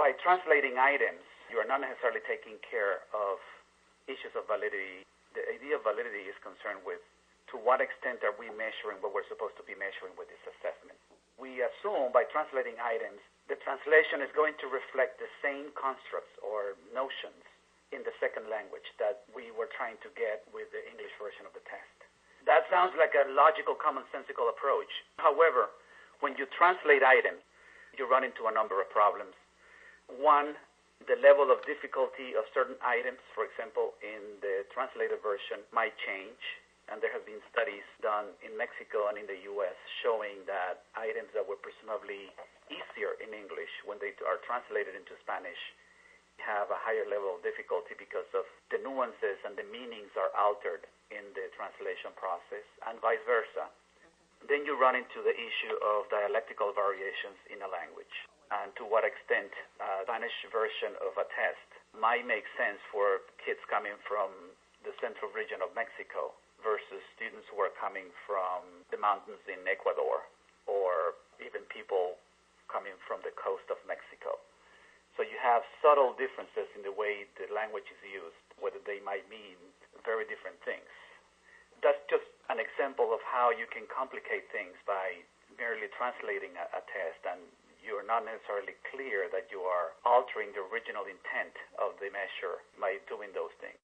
By translating items, you are not necessarily taking care of issues of validity. The idea of validity is concerned with to what extent are we measuring what we're supposed to be measuring with this assessment. We assume by translating items, the translation is going to reflect the same constructs or notions in the second language that we were trying to get with the English version of the test. That sounds like a logical, commonsensical approach. However, when you translate items, you run into a number of problems. One, the level of difficulty of certain items, for example, in the translated version might change. And there have been studies done in Mexico and in the U.S. showing that items that were presumably easier in English when they are translated into Spanish have a higher level of difficulty because of the nuances and the meanings are altered in the translation process, and vice versa. Then you run into the issue of dialectical variations in a language, and to what extent a Spanish version of a test might make sense for kids coming from the central region of Mexico versus students who are coming from the mountains in Ecuador, or even people coming from the coast of Mexico. So you have subtle differences in the way the language is used, whether they might mean very different things. That's just an example of how you can complicate things by merely translating a test, and you're not necessarily clear that you are altering the original intent of the measure by doing those things.